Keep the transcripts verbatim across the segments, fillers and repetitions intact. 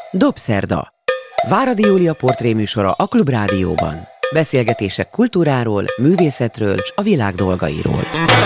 Dobszerda. Váradi Júlia portréműsora a Klubrádióban. Beszélgetések kultúráról, művészetről és a világ dolgairól.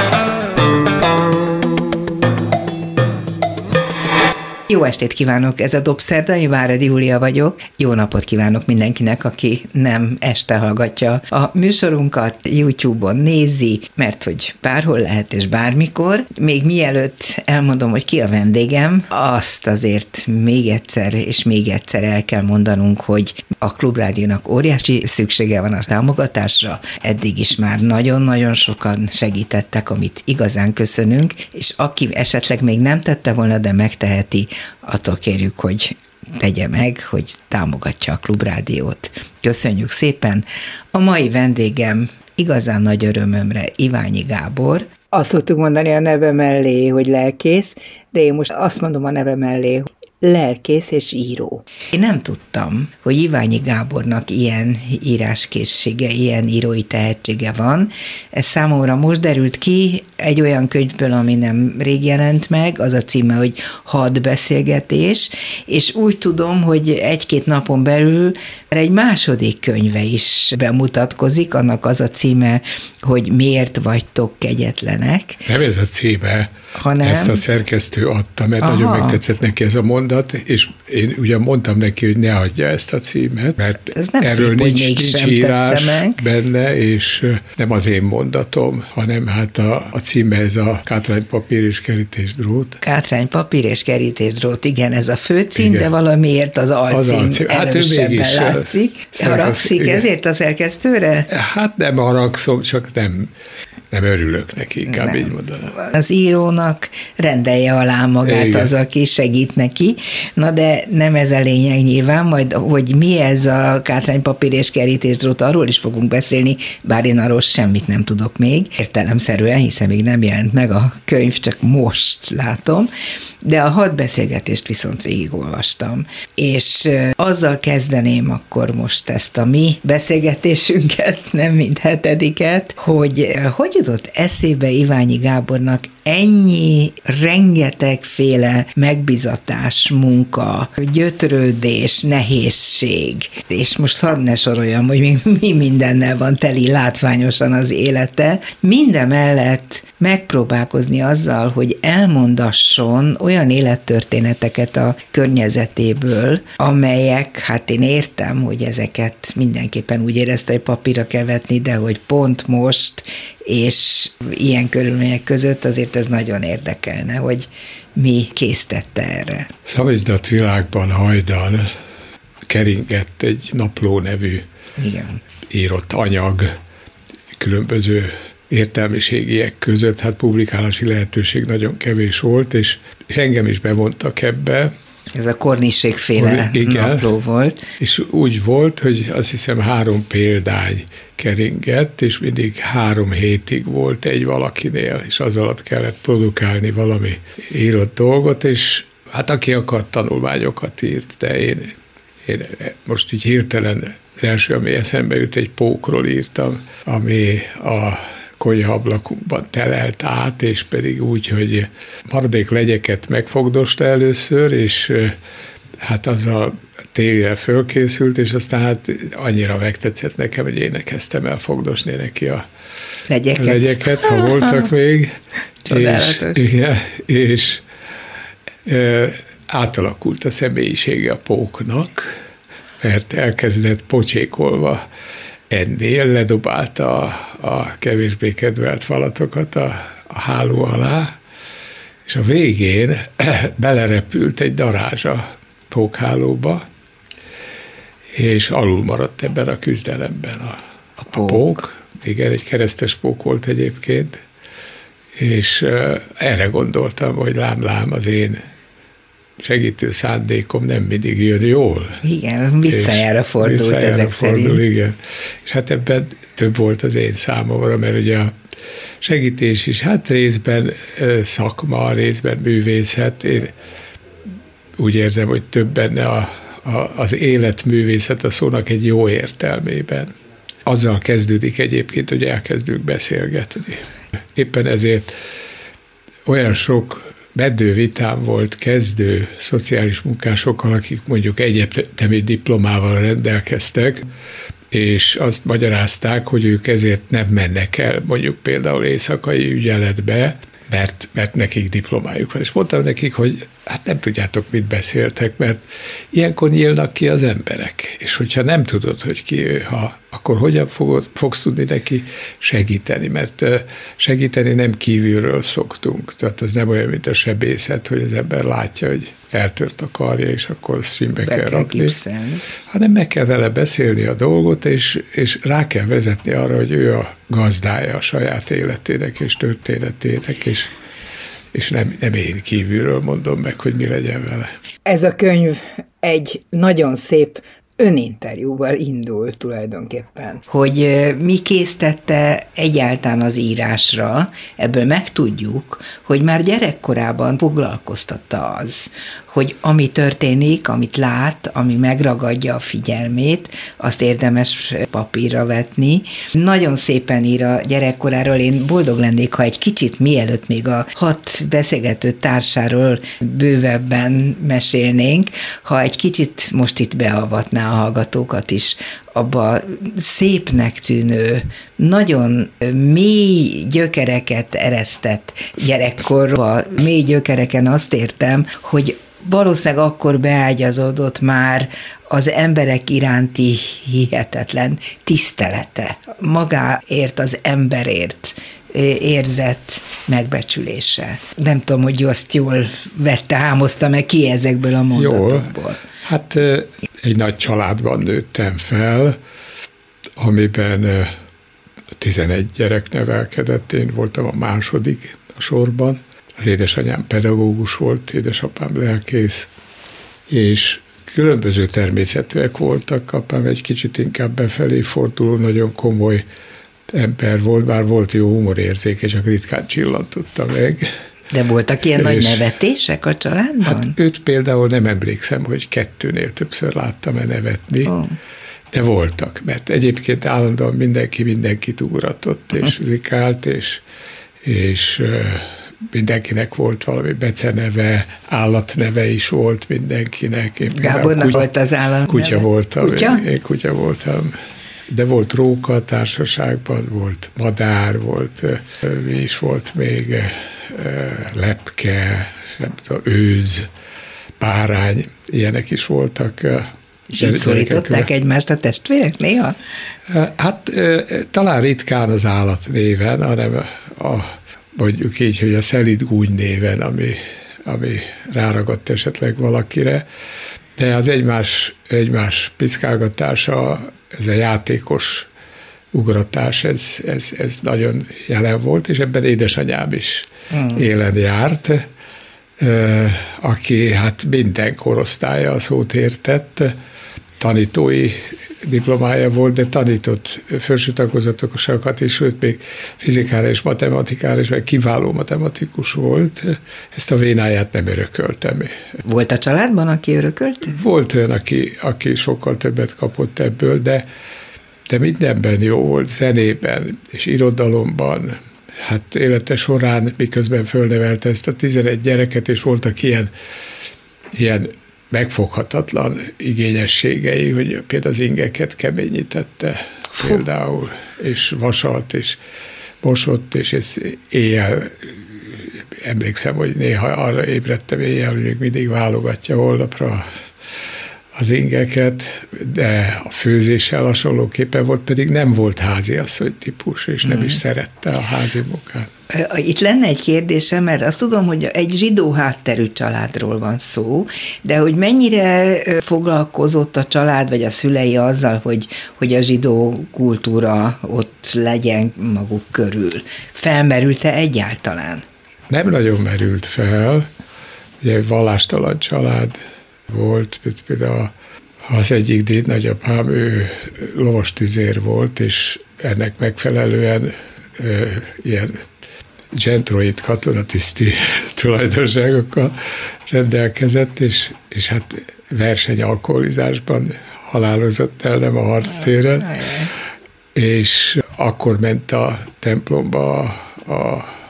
Jó estét kívánok, ez a Dobszerda, én Váradi Júlia vagyok. Jó napot kívánok mindenkinek, aki nem este hallgatja a műsorunkat, YouTube-on nézi, mert hogy bárhol lehet és bármikor. Még mielőtt elmondom, hogy ki a vendégem, azt azért még egyszer és még egyszer el kell mondanunk, hogy a Klubrádiónak óriási szüksége van a támogatásra. Eddig is már nagyon-nagyon sokan segítettek, amit igazán köszönünk, és aki esetleg még nem tette volna, de megteheti, attól kérjük, hogy tegye meg, hogy támogatja a Klubrádiót. Köszönjük szépen! A mai vendégem igazán nagy örömömre Iványi Gábor. Azt szoktuk mondani a neve mellé, hogy lelkész, de én most azt mondom a neve mellé, lelkész és író. Én nem tudtam, hogy Iványi Gábornak ilyen íráskészsége, ilyen írói tehetsége van. Ez számomra most derült ki egy olyan könyvből, ami nem rég jelent meg, az a címe, hogy Hat beszélgetés, és úgy tudom, hogy egy-két napon belül egy második könyve is bemutatkozik, annak az a címe, hogy Miért vagytok kegyetlenek. Nem ez a címe, hanem... ezt a szerkesztő adta, mert Aha. nagyon megtetszett neki ez a mondat, és én ugye mondtam neki, hogy ne adja ezt a címet, mert ez nem erről szép, nincs, nincs írás meg. benne, és nem az én mondatom, hanem hát a, a címe ez a Kátrány, papír és kerítésdrót. Kátrány, papír és kerítésdrót, igen, ez a főcím, igen. De valamiért az alcím, az alcím. Hát erősebben látszik. Haragszik ezért a szerkesztőre? Hát nem haragszom, csak nem... Nem örülök neki, inkább nem. Így mondanám. Az írónak rendelje alá magát Igen. az, aki segít neki. Na de nem ez a lényeg nyilván, majd hogy mi ez a Kátrány, papír és kerítésdrót, arról is fogunk beszélni, bár én arról semmit nem tudok még, értelemszerűen, hiszen még nem jelent meg a könyv, csak most látom, de a hat beszélgetést viszont végigolvastam. És azzal kezdeném akkor most ezt a mi beszélgetésünket, nem mint hetediket, hogy hogy jutott eszébe Iványi Gábornak ennyi rengetegféle megbizatás, munka, gyötrődés, nehézség, és most hadd ne soroljam, hogy még mi mindennel van teli látványosan az élete, mindemellett megpróbálkozni azzal, hogy elmondasson olyan élettörténeteket a környezetéből, amelyek, hát én értem, hogy ezeket mindenképpen úgy érezte, hogy papírra kell vetni, de hogy pont most, és ilyen körülmények között azért ez nagyon érdekelne, hogy mi késztette erre. Szamizdat világban hajdan keringett egy Napló nevű Igen. írott anyag különböző értelmiségiek között, hát publikálási lehetőség nagyon kevés volt, és engem is bevontak ebbe. Ez a Kornisségféle napló volt. És úgy volt, hogy azt hiszem három példány keringett, és mindig három hétig volt egy valakinél, és az alatt kellett produkálni valami írott dolgot, és hát aki akart, tanulmányokat írt, de én, én most így hirtelen az első, ami eszembe jut, egy pókról írtam, ami a konyhaablakukban telelt át, és pedig úgy, hogy maradék legyeket megfogdosta először, és hát azzal télre fölkészült, és aztán hát annyira megtetszett nekem, hogy én kezdtem el fogdosni neki a legyeket, legyeket ha voltak még. Csodálatos. És, igen, és e, átalakult a személyisége a póknak, mert elkezdett pocsékolva ennél, ledobálta a, a kevésbé kedvelt falatokat a, a háló alá, és a végén belerepült egy darázs a pókhálóba, és alul maradt ebben a küzdelemben a, a, pók. a pók. Igen, egy keresztes pók volt egyébként, és uh, erre gondoltam, hogy lám-lám az én segítő szándékom nem mindig jön jól. Igen, visszajára fordult visszajára ezek fordul, szerint. Igen. És hát ebben több volt az én számomra, mert ugye a segítés is, hát részben szakma, részben művészet. Én úgy érzem, hogy több benne a, a, az életművészet a szónak egy jó értelmében. Azzal kezdődik egyébként, hogy elkezdünk beszélgetni. Éppen ezért olyan sok meddő vitám volt kezdő szociális munkásokkal, akik mondjuk egyetemi diplomával rendelkeztek, és azt magyarázták, hogy ők ezért nem mennek el mondjuk például éjszakai ügyeletbe, mert, mert nekik diplomájuk van. És mondtam nekik, hogy hát nem tudjátok, mit beszéltek, mert ilyenkor nyílnak ki az emberek. És hogyha nem tudod, hogy ki ő, ha, akkor hogyan fogod, fogsz tudni neki segíteni, mert segíteni nem kívülről szoktunk. Tehát az nem olyan, mint a sebészet, hogy az ember látja, hogy eltört a karja, és akkor színbe kell rakni. Gipszelni. Hanem meg kell vele beszélni a dolgot, és, és rá kell vezetni arra, hogy ő a gazdája a saját életének és történetének, és, és nem, nem én kívülről mondom meg, hogy mi legyen vele. Ez a könyv egy nagyon szép öninterjúval indul tulajdonképpen. Hogy mi késztette egyáltalán az írásra, ebből megtudjuk, hogy már gyerekkorában foglalkoztatta az, hogy ami történik, amit lát, ami megragadja a figyelmét, azt érdemes papírra vetni. Nagyon szépen ír a gyerekkoráról, én boldog lennék, ha egy kicsit mielőtt még a hat beszélgető társáról bővebben mesélnénk, ha egy kicsit most itt beavatná a hallgatókat is abba szépnek tűnő, nagyon mély gyökereket eresztett gyerekkorba. Mély gyökereken azt értem, hogy valószínűleg akkor beágyazódott már az emberek iránti hihetetlen tisztelete, magáért, az emberért érzett megbecsülése. Nem tudom, hogy azt jól vette, hámozta-e ki ezekből a mondatokból. Jól. Hát egy nagy családban nőttem fel, amiben tizenegy gyerek nevelkedett, én voltam a második a sorban. Az édesanyám pedagógus volt, édesapám lelkész, és különböző természetűek voltak. Apám egy kicsit inkább befelé forduló, nagyon komoly ember volt, bár volt jó humorérzéke, csak ritkán csillantotta meg. De voltak ilyen és nagy nevetések a családban? Hát őt például nem emlékszem, hogy kettőnél többször láttam-e nevetni, oh. de voltak, mert egyébként állandóan mindenki mindenkit ugratott, és zikált, és, és mindenkinek volt valami beceneve, állatneve is volt mindenkinek. Én Gábornak kutya, volt az állatneve? Kutya voltam, kutya? Én, én kutya voltam. De volt róka a társaságban, volt madár, volt, mi is volt még, lepke, nem tudom, őz, párány, ilyenek is voltak. És így szólították egymást a testvérek néha? Hát talán ritkán az állat néven, hanem a, mondjuk így, hogy a szelíd gúny néven, ami, ami ráragadt esetleg valakire, de az egymás, egymás piszkálgatása, ez a játékos ugratás, ez, ez, ez nagyon jelen volt, és ebben édesanyám is hmm. élen járt, aki hát minden korosztálya a szót értett, tanítói diplomája volt, de tanított felső tagozatosokat is, sőt még fizikára és matematikára is, vagy kiváló matematikus volt. Ezt a vénáját nem örököltem. Volt a családban, aki örökölt? Volt olyan, aki, aki sokkal többet kapott ebből, de, de mindenben jó volt, zenében és irodalomban. Hát élete során, miközben fölnevelte ezt a tizenegy gyereket, és voltak ilyen, ilyen megfoghatatlan igényességei, hogy például az ingeket keményítette Fú. például, és vasalt, és mosott, és ez éjjel, emlékszem, hogy néha arra ébredtem éjjel, hogy még mindig válogatja holnapra az ingeket, de a főzéssel hasonlóképpen volt, pedig nem volt háziasszony típus, és nem mm. is szerette a házi munkát. Itt lenne egy kérdésem, mert azt tudom, hogy egy zsidó hátterű családról van szó, de hogy mennyire foglalkozott a család, vagy a szülei azzal, hogy, hogy a zsidó kultúra ott legyen maguk körül. Felmerült-e egyáltalán? Nem nagyon merült fel. Ugye egy vallástalan család volt, például az egyik dédnagyapám, ő lovastüzér volt, és ennek megfelelően ö, ilyen gentroid katonatiszti tulajdonságokkal rendelkezett, és, és hát versenyalkoholizásban halálozott el, nem a harctéren, és akkor ment a templomba a, a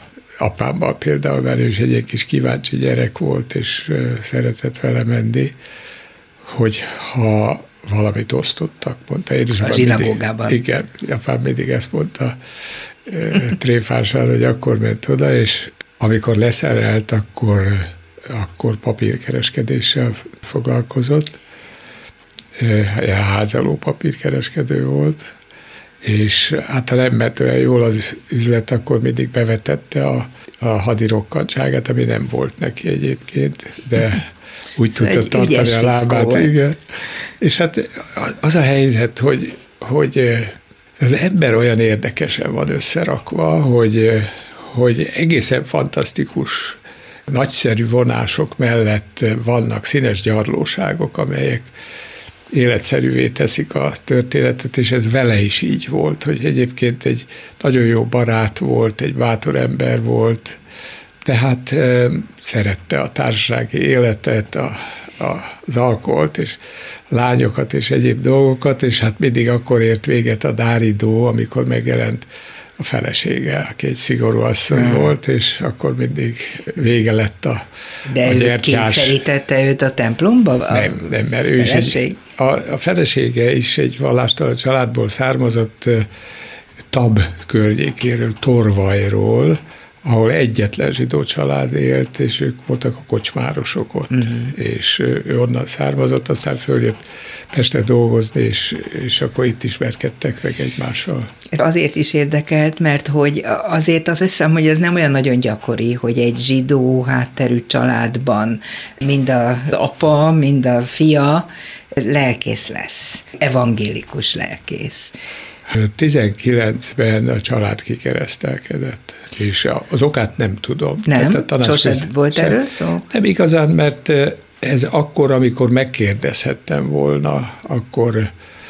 apámmal például, mert ő is egy kis kíváncsi gyerek volt, és szeretett vele menni, hogy ha valamit osztottak, mondta édesapám. A zsinagógában. Mindig, igen, apám mindig ezt mondta tréfásan, hogy akkor ment oda, és amikor leszerelt, akkor, akkor papírkereskedéssel foglalkozott. Házaló papírkereskedő volt, és hát ha nem ment olyan jól az üzlet, akkor mindig bevetette a, a hadirokkantságát, ami nem volt neki egyébként, de úgy szóval tudta tartani a lábát. Igen. És hát az a helyzet, hogy, hogy az ember olyan érdekesen van összerakva, hogy, hogy egészen fantasztikus, nagyszerű vonások mellett vannak színes gyarlóságok, amelyek életszerűvé teszik a történetet, és ez vele is így volt, hogy egyébként egy nagyon jó barát volt, egy bátor ember volt, tehát e, szerette a társasági életet, a, a, az alkoholt, és lányokat, és egyéb dolgokat, és hát mindig akkor ért véget a Dáridó, amikor megjelent a felesége, aki egy szigorú asszony hmm. volt, és akkor mindig vége lett a De a ő gyertyás... kényszerítette őt a templomba? A nem, nem, mert ő is egy, a, a felesége is egy vallástalan családból származott, Tab környékéről, Torvajról, ahol egyetlen zsidó család élt, és ők voltak a kocsmárosok ott, uh-huh. és ő onnan származott, aztán följött Pestre dolgozni, és, és akkor itt ismerkedtek meg egymással. Azért is érdekelt, mert hogy azért azt hiszem, hogy ez nem olyan nagyon gyakori, hogy egy zsidó hátterű családban mind az apa, mind a fia lelkész lesz, evangélikus lelkész. tizenkilencben a család kikeresztelkedett, és az okát nem tudom. Nem? Sosem volt sem. Erről szó? Nem igazán, mert ez akkor, amikor megkérdezhettem volna, akkor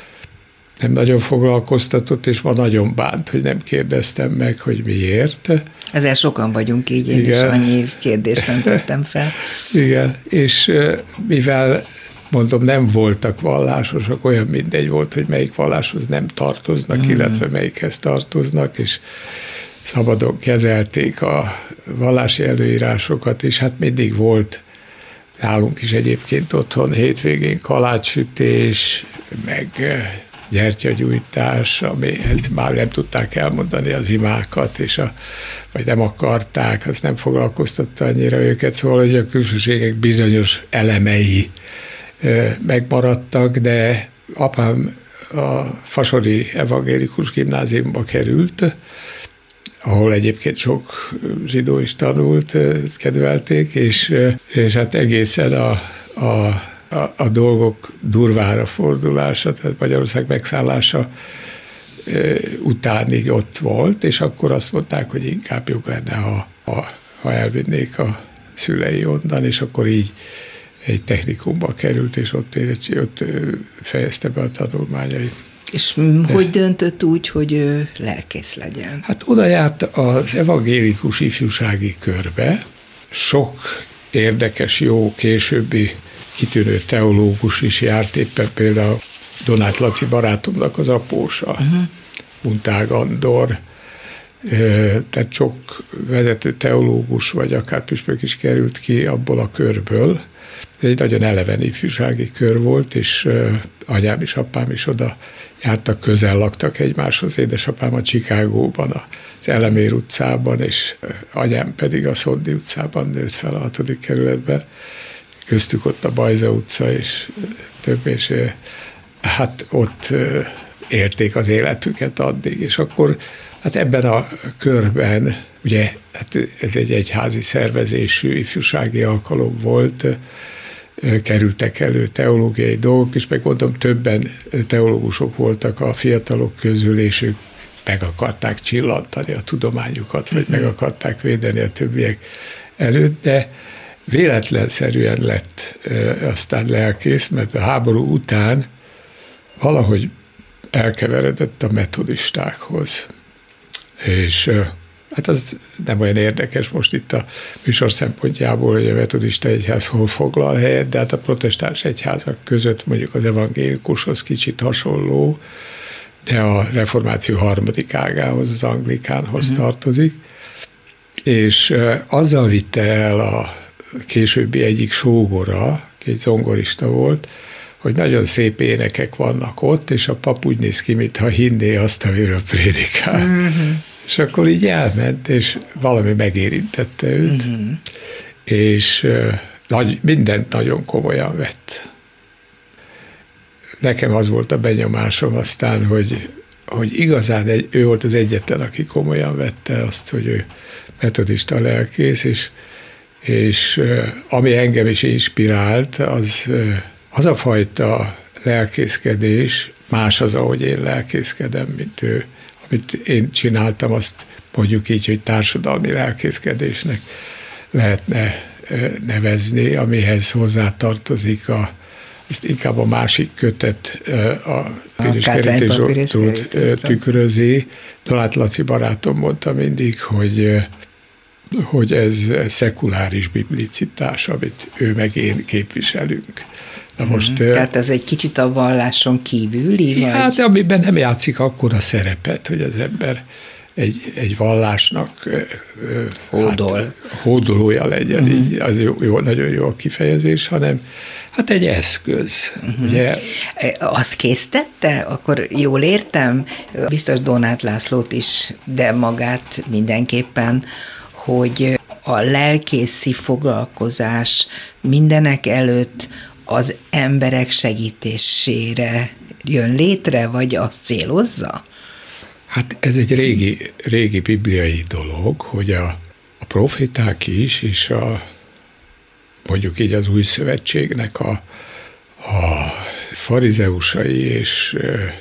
nem nagyon foglalkoztatott, és ma nagyon bánt, hogy nem kérdeztem meg, hogy miért. Ezzel sokan vagyunk így, én Igen. is annyi kérdést nem tettem fel. Igen, és mivel mondom, nem voltak vallásosok, olyan mindegy volt, hogy melyik valláshoz nem tartoznak, mm. illetve melyikhez tartoznak, és szabadon kezelték a vallási előírásokat, és hát mindig volt nálunk is egyébként otthon hétvégén kalácssütés, meg gyertyagyújtás, amihez már nem tudták elmondani az imákat, és a, vagy nem akarták, az nem foglalkoztatta annyira őket, szóval, hogy a külsőségek bizonyos elemei megmaradtak, de apám a Fasori Evangélikus Gimnáziumba került, ahol egyébként sok zsidó is tanult, kedvelték, és, és hát egészen a, a, a, a dolgok durvára fordulása, tehát Magyarország megszállása utánig ott volt, és akkor azt mondták, hogy inkább jobb lenne, ha, ha, ha elvinnék a szülei onnan, és akkor így egy technikumba került, és ott, érettség, ott fejezte be a tanulmányait. És hogy döntött úgy, hogy ő lelkész legyen? Hát oda járt az evangélikus ifjúsági körbe, sok érdekes, jó, későbbi kitűnő teológus is járt, éppen például Donát Laci barátomnak az apósa, uh-huh. Muntág Andor, tehát sok vezető teológus, vagy akár püspök is került ki abból a körből. Ez egy nagyon eleven ifjúsági kör volt, és anyám és apám is oda jártak, közel laktak egymáshoz. Édesapám a Chicagóban, az Elemér utcában, és anyám pedig a Szondi utcában nőtt fel a hatodik kerületben. Köztük ott a Bajza utca, és több, és hát ott élték az életüket addig, és akkor hát ebben a körben, ugye hát ez egy egyházi szervezésű ifjúsági alkalom volt, kerültek elő teológiai dolgok, és meg mondom, többen teológusok voltak a fiatalok közül, és ők meg akarták csillantani a tudományukat, vagy meg akarták védeni a többiek előtt, de véletlenszerűen lett aztán lelkész, mert a háború után valahogy elkeveredett a metodistákhoz. És hát az nem olyan érdekes most itt a műsor szempontjából, hogy a metodista egyház hol foglal helyet, de hát a protestáns egyházak között mondjuk az evangélikushoz kicsit hasonló, de a reformáció harmadik ágához, az anglikánhoz uh-huh. tartozik. és azzal vitte el a későbbi egyik sógora, aki egy zongorista volt, hogy nagyon szép énekek vannak ott, és a pap úgy néz ki, mintha hinné azt, amiről prédikál. Mm-hmm. És akkor így elment, és valami megérintette őt, mm-hmm. és nagy, mindent nagyon komolyan vett. Nekem az volt a benyomásom aztán, hogy, hogy igazán egy, ő volt az egyetlen, aki komolyan vette azt, hogy ő metodista lelkész, és, és ami engem is inspirált, az, az a fajta lelkészkedés, más az, ahogy én lelkészkedem, mint ő. Amit én csináltam, azt mondjuk így, hogy társadalmi lelkészkedésnek lehetne nevezni, amihez hozzátartozik a, ezt inkább a másik kötet, a piriskerítés tükrözi. Donát Laci barátom mondta mindig, hogy, hogy ez szekuláris biblicitás, amit ő meg én képviselünk. Na most, hmm. Tehát ez egy kicsit a valláson kívüli? Vagy? Hát, amiben nem játszik akkora szerepet, hogy az ember egy, egy vallásnak Hódol. hát, hódolója legyen, uh-huh. így, az jó, jó, nagyon jó a kifejezés, hanem hát egy eszköz. Uh-huh. Ugye? Azt késztette? Akkor jól értem? Biztos Donát Lászlót is, de magát mindenképpen, hogy a lelkészi foglalkozás mindenek előtt az emberek segítésére jön létre, vagy azt célozza? Hát ez egy régi, régi bibliai dolog, hogy a, a proféták is, és a, mondjuk így az új szövetségnek a, a farizeusai és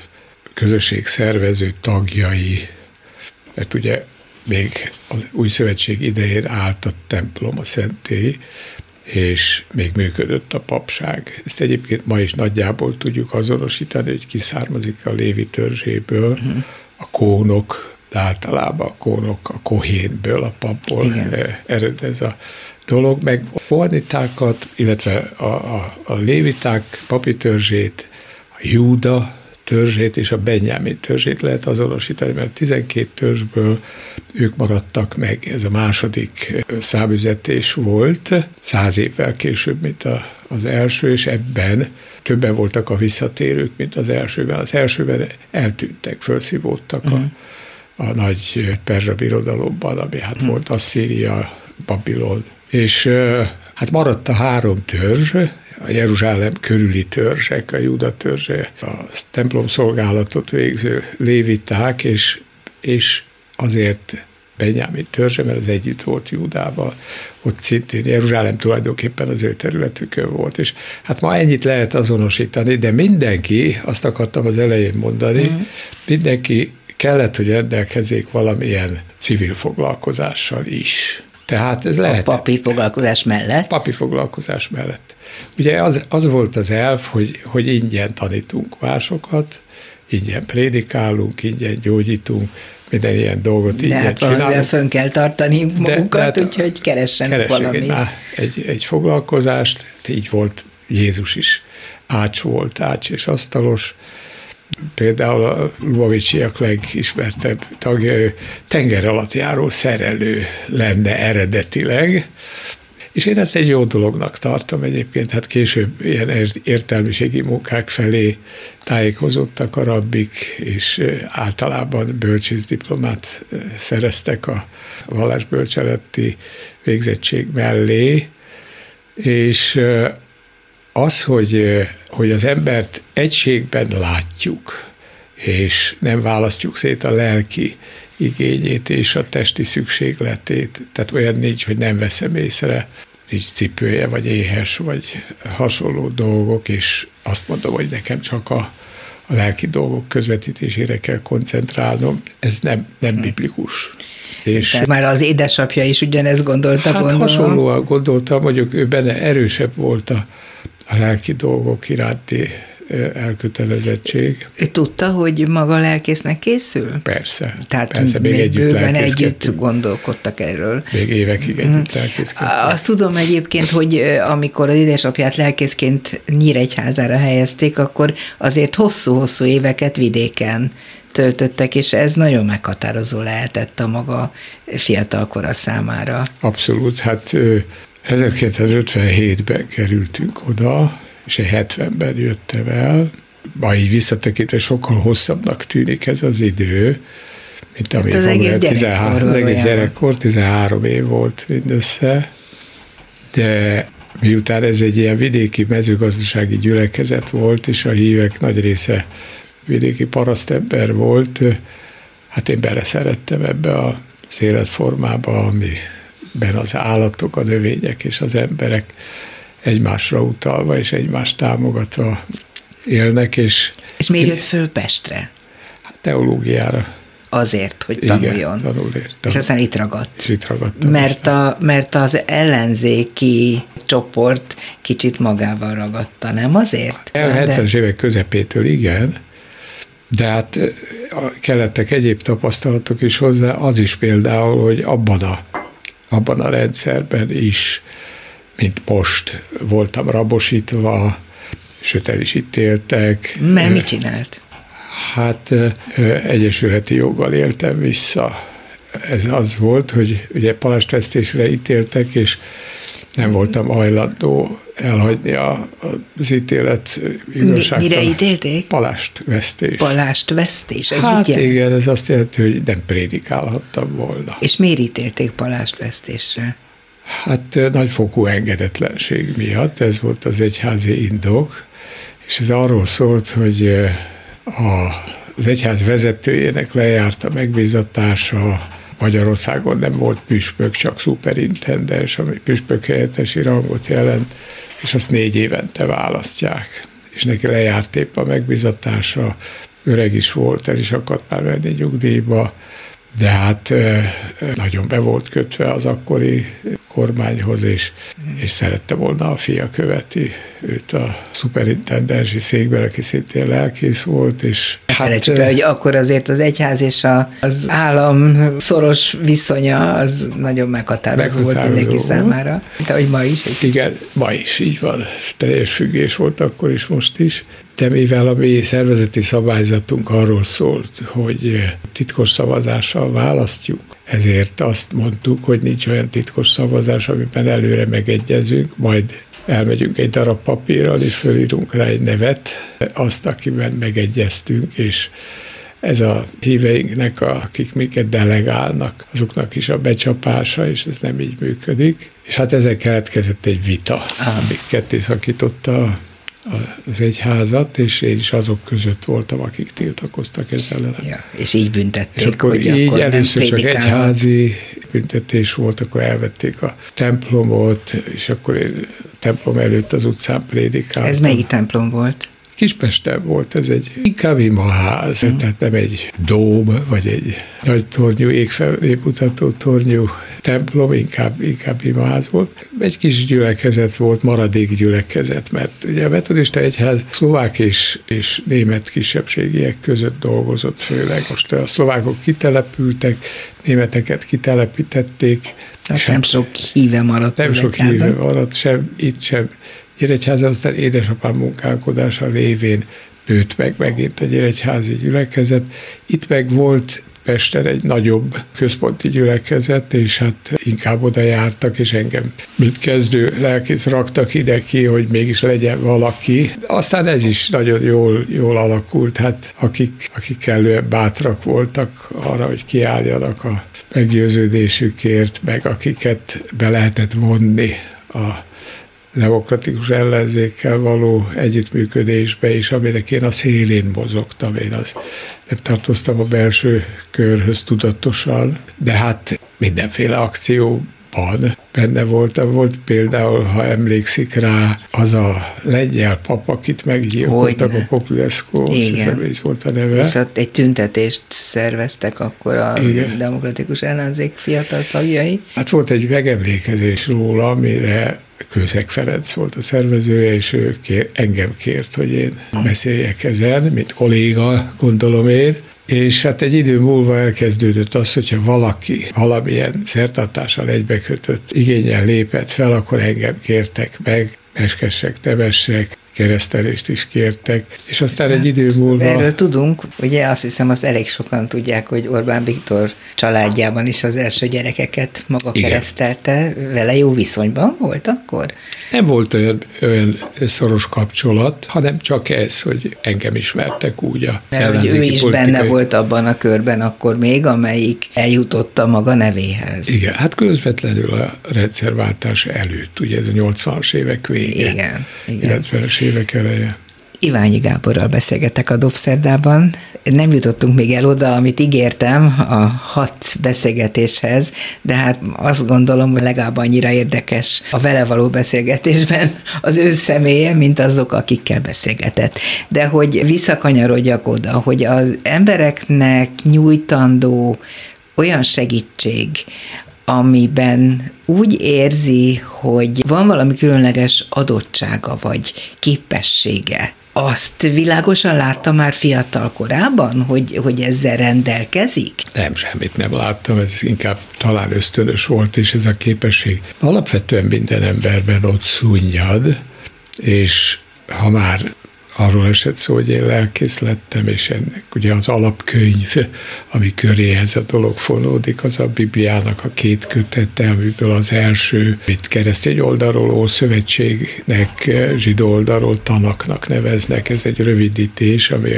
közösségszervező tagjai, mert ugye még az új szövetség idején állt a templom, a szentély, és még működött a papság. Ezt egyébként ma is nagyjából tudjuk azonosítani, hogy kiszármazik a Lévi törzséből, uh-huh. a kónok, de általában a kónok a kohénből, a papból ered ez a dolog, meg a kohanitákat, illetve a, a, a léviták papi törzsét, a Júda törzsét és a Benjámin törzsét lehet azonosítani, mert tizenkét törzsből ők maradtak meg, ez a második számüzetés volt, száz évvel később, mint a, az első, és ebben többen voltak a visszatérők, mint az elsőben. Az elsőben eltűntek, felszívódtak mm. a, a nagy perzsa birodalomban, ami hát mm. volt Asszíria, Babilon, és hát maradt a három törzs, a Jeruzsálem körüli törzsek, a Júda törzse, a templom szolgálatot végző léviták, és, és azért Benjámin törzse, mert az együtt volt Júdával, ott szintén Jeruzsálem tulajdonképpen az ő területükön volt, és hát ma ennyit lehet azonosítani, de mindenki, azt akartam az elején mondani, mm. mindenki kellett, hogy rendelkezzék valamilyen civil foglalkozással is. Tehát ez lehet. A papi foglalkozás mellett? Papi foglalkozás mellett. Ugye az, az volt az elv, hogy, hogy ingyen tanítunk másokat, ingyen prédikálunk, ingyen gyógyítunk, minden ilyen dolgot de ingyen hát csinálunk. De fönn kell tartani magukat, de, úgyhogy keressenek valami. Egy, egy, egy foglalkozást, így volt Jézus is. Ács volt, ács és asztalos. Például a Lubavicsiak legismertebb tagja, ő tenger alatt járó szerelő lenne eredetileg, és én ezt egy jó dolognak tartom egyébként, hát később ilyen értelmiségi munkák felé tájékozottak a rabbik, és általában bölcsészdiplomát szereztek a vallásbölcseleti végzettség mellé, és az, hogy, hogy az embert egységben látjuk, és nem választjuk szét a lelki igényét és a testi szükségletét, tehát olyan nincs, hogy nem veszem észre, nincs cipője, vagy éhes, vagy hasonló dolgok, és azt mondom, hogy nekem csak a, a lelki dolgok közvetítésére kell koncentrálnom, ez nem, nem biblikus. És már az édesapja is ugyanezt gondolta, hát gondolom. Hasonlóan gondoltam, mondjuk ő benne erősebb volt a, a lelki dolgok iránti elkötelezettség. Ő tudta, hogy maga lelkésznek készül? Persze. Tehát persze, még, még együtt együtt gondolkodtak erről. Még évekig együtt lelkészkedtek. Azt tudom egyébként, hogy amikor az édesapját lelkészként Nyíregyházára helyezték, akkor azért hosszú-hosszú éveket vidéken töltöttek, és ez nagyon meghatározó lehetett a maga fiatalkora számára. Abszolút, hát ezerkilencszázötvenhétben kerültünk oda, és egy hetvenben jöttem el. Ma így visszatekintve sokkal hosszabbnak tűnik ez az idő, mint ami hát az egész tizenhárom, az egész gyerekkor, tizenhárom év volt mindössze, de miután ez egy ilyen vidéki mezőgazdasági gyülekezet volt, és a hívek nagy része vidéki parasztember volt, hát én beleszerettem ebbe az életformába, amiben az állatok, a növények és az emberek egymásra utalva és egymást támogatva élnek. És, és miért jött föl Pestre? Hát teológiára. Azért, hogy tanuljon. Igen, tanul, tanul. És aztán itt ragadt. És itt ragadtam. Mert, a, mert az ellenzéki csoport kicsit magával ragadta, nem azért? A hetvenes évek közepétől igen, de hát kellettek egyéb tapasztalatok is hozzá, az is például, hogy abban a, abban a rendszerben is, mint most, voltam rabosítva, sőt el is ítéltek. Mert mit csinált? Hát egyesületi joggal éltem vissza. Ez az volt, hogy ugye palastvesztésre ítéltek, és nem voltam hajlandó elhagyni a, az ítélet igazságtalan. Mire ítélték? Palastvesztés. Palastvesztés, ez hát mit jelent? igen, ez azt jelenti, hogy nem prédikálhattam volna. És miért ítélték palastvesztésre? Hát nagyfokú engedetlenség miatt, ez volt az egyházi indok, és ez arról szólt, hogy a, az egyház vezetőjének lejárt a megbízatása, Magyarországon nem volt püspök, csak szuperintendens, ami püspök helyettesi rangot jelent, és azt négy évente választják. És neki lejárt épp a megbízatása, öreg is volt, el is akadt már menni nyugdíjba, de hát nagyon be volt kötve az akkori kormányhoz, és, és szerette volna a fia követi őt a szuperintendensi székben, aki szintén lelkész volt, és hát... el, hogy akkor azért az egyház és a, az állam szoros viszonya az nagyon meghatározó, meghatározó volt mindenki volt. Számára, mint ahogy ma is. Igen, ma is így van. Teljes függés volt akkor is, most is. De mivel a mi szervezeti szabályzatunk arról szólt, hogy titkos szavazással választjuk, ezért azt mondtuk, hogy nincs olyan titkos szavazás, amiben előre megegyezünk, majd elmegyünk egy darab papírral, és fölírunk rá egy nevet, azt, akiben megegyeztünk, és ez a híveinknek, akik minket delegálnak, azoknak is a becsapása, és ez nem így működik. És hát ezzel keletkezett egy vita, ami ketté szakította az egyházat, és én is azok között voltam, akik tiltakoztak ezzel ellen. Ja, és így büntették, és akkor hogy így akkor először nem csak egyházi büntetés volt, akkor elvették a templomot, és akkor én templom előtt az utcán prédikáltam. Ez melyik templom volt? Kispesten volt, ez egy inkább imaház, mm. tehát nem egy dóm, vagy egy nagy tornyú, égfelé mutató tornyú templom, inkább, inkább imaház volt. Egy kis gyülekezet volt, maradék gyülekezet, mert ugye a metodista egyház szlovák és, és német kisebbségiek között dolgozott főleg. Most a szlovákok kitelepültek, németeket kitelepítették. Tehát nem hát sok híve maradt. Nem sok híve maradt, sem itt, sem Nyíregyházan, aztán édesapám munkálkodása révén nőtt meg megint a nyíregyházi gyülekezet. Itt meg volt Pesten egy nagyobb központi gyülekezet, és hát inkább oda jártak, és engem, mint kezdő lelkész raktak ide ki, hogy mégis legyen valaki. Aztán ez is nagyon jól, jól alakult, hát akik, akik kellően bátrak voltak arra, hogy kiálljanak a meggyőződésükért, meg akiket be lehetett vonni a demokratikus ellenzékkel való együttműködésbe is, aminek én a szélén mozogtam, én az nem tartoztam a belső körhöz tudatosan, de hát mindenféle akcióban benne voltam. Volt például, ha emlékszik rá, az a lengyel pap, akit meggyilkoltak, a Populescu, hiszem, így volt a neve. És ott egy tüntetést szerveztek akkor a Igen. demokratikus ellenzék fiatal tagjai. Hát volt egy megemlékezés róla, amire Kőszeg Ferenc volt a szervezője, és ő kér, engem kért, hogy én beszéljek ezen, mint kolléga, gondolom én. És hát egy idő múlva elkezdődött az, hogyha valaki valamilyen szertartással egybekötött igénnyel lépett fel, akkor engem kértek meg, eskessek, temessek, keresztelést is kértek, és aztán hát, egy idő múlva... Erről tudunk, ugye azt hiszem, azt elég sokan tudják, hogy Orbán Viktor családjában is az első gyerekeket maga Igen. keresztelte, vele jó viszonyban volt akkor? Nem volt olyan, olyan szoros kapcsolat, hanem csak ez, hogy engem ismertek úgy a szellenzéki ő is politikai... benne volt abban a körben akkor még, amelyik eljutotta maga nevéhez. Igen, hát közvetlenül a rendszerváltás előtt, ugye ez a nyolcvanas évek vége. Igen, igen. kilencvenes évek eleje. Iványi Gáborral beszélgetek a Dobszerdában. Nem jutottunk még el oda, amit ígértem a hat beszélgetéshez, de hát azt gondolom, hogy legalább annyira érdekes a vele való beszélgetésben az ő személye, mint azok, akikkel beszélgetett. De hogy visszakanyarodjak oda, hogy az embereknek nyújtandó olyan segítség, amiben úgy érzi, hogy van valami különleges adottsága vagy képessége. Azt világosan látta már fiatal korában, hogy, hogy ezzel rendelkezik? Nem, semmit nem láttam, ez inkább talán ösztönös volt, és ez a képesség alapvetően minden emberben ott szunnyad, és ha már arról esett szó, hogy én lelkész lettem, és ennek ugye az alapkönyv, ami köré ez a dolog fonódik, az a Bibliának a két kötete, amiből az első, itt keresztény oldalról Ószövetségnek, zsidó oldalról Tanaknak neveznek, ez egy rövidítés, ami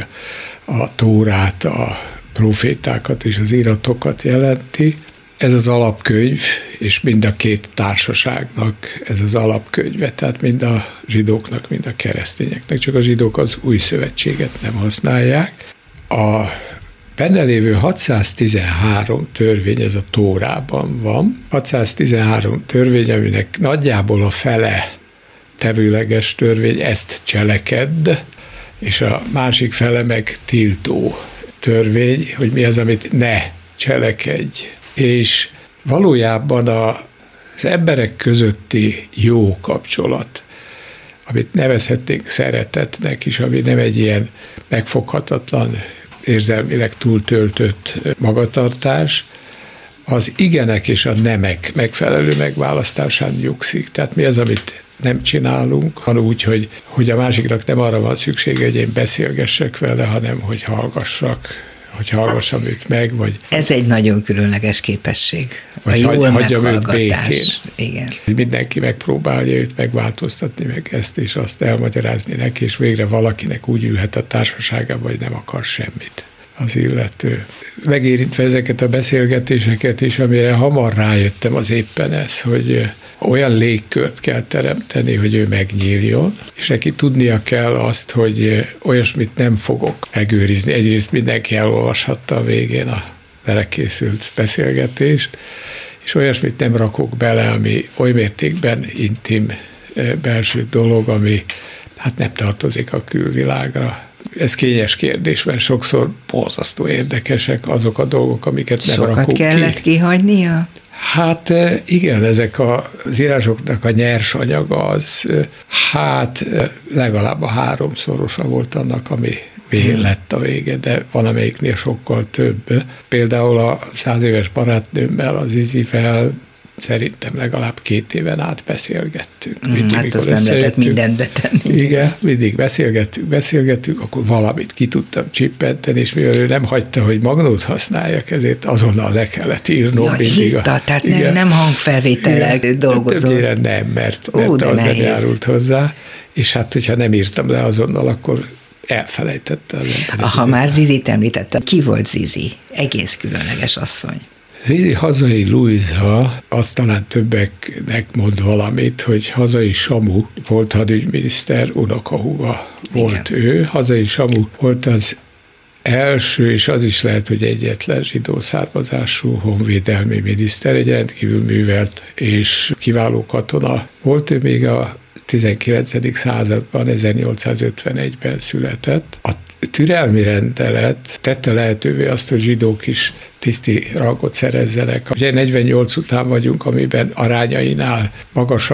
a Tórát, a profétákat és az iratokat jelenti. Ez az alapkönyv, és mind a két társaságnak ez az alapkönyve, tehát mind a zsidóknak, mind a keresztényeknek, csak a zsidók az új szövetséget nem használják. A benne lévő hatszáztizenhárom törvény, ez a Tórában van, hatszáztizenhárom törvény, aminek nagyjából a fele tevőleges törvény, ezt cselekedd, és a másik fele meg tiltó törvény, hogy mi az, amit ne cselekedj. És valójában az emberek közötti jó kapcsolat, amit nevezhetnénk szeretetnek is, ami nem egy ilyen megfoghatatlan, érzelmileg túltöltött magatartás, az igenek és a nemek megfelelő megválasztásán nyugszik. Tehát mi az, amit nem csinálunk, hanem úgy, hogy, hogy a másiknak nem arra van szüksége, hogy én beszélgessek vele, hanem hogy hallgassak, hogy hallgassam őt meg, vagy... Ez egy nagyon különleges képesség. Vagy a jól hagyjam őt békén. Igen. Hogy mindenki megpróbálja őt megváltoztatni, meg ezt és azt elmagyarázni neki, és végre valakinek úgy ülhet a társaságában, hogy nem akar semmit az illető. Megérintve ezeket a beszélgetéseket is, amire hamar rájöttem, az éppen ez, hogy olyan légkört kell teremteni, hogy ő megnyíljon, és neki tudnia kell azt, hogy olyasmit nem fogok megőrizni. Egyrészt mindenki elolvashatta a végén a vele készült beszélgetést, és olyasmit nem rakok bele, ami oly mértékben intim belső dolog, ami hát nem tartozik a külvilágra. Ez kényes kérdés, mert sokszor borzasztó érdekesek azok a dolgok, amiket nem Sokat rakunk ki. Sokat kellett kihagynia? Hát igen, ezek az írásoknak a nyersanyaga az hát legalább a háromszorosa volt annak, ami végén lett a vége, de van amelyiknél sokkal több. Például a száz éves barátnőmmel, az Izivel szerintem legalább két éven át beszélgettünk. Mm, hát azt nem lehetett mindent betenni. Igen, mindig beszélgettünk, beszélgettünk, akkor valamit ki tudtam csippenteni, és mivel ő nem hagyta, hogy magnót használjak, ezért azonnal le kellett írnom. Ja, írta, tehát igen, nem, nem hangfelvétellel dolgozott. Többnyire nem, mert, mert Ó, az nem járult hozzá, és hát, hogyha nem írtam le azonnal, akkor elfelejtette az ember. Ha már Zizit említette, ki volt Zizi? Egész különleges asszony. Zizi Hazai Lujza, azt talán többeknek mond valamit, hogy Hazai Samu volt hadügyminiszter, unokahúga volt Igen. ő. Hazai Samu volt az első, és az is lehet, hogy egyetlen zsidó származású honvédelmi miniszter, egy rendkívül művelt és kiváló katona. Volt ő még a tizenkilencedik században, ezernyolcszázötvenegyben született. A türelmi rendelet tette lehetővé azt, hogy zsidók is tiszti rangot szerezzenek. Ugye negyvennyolc után vagyunk, amiben arányainál magasabb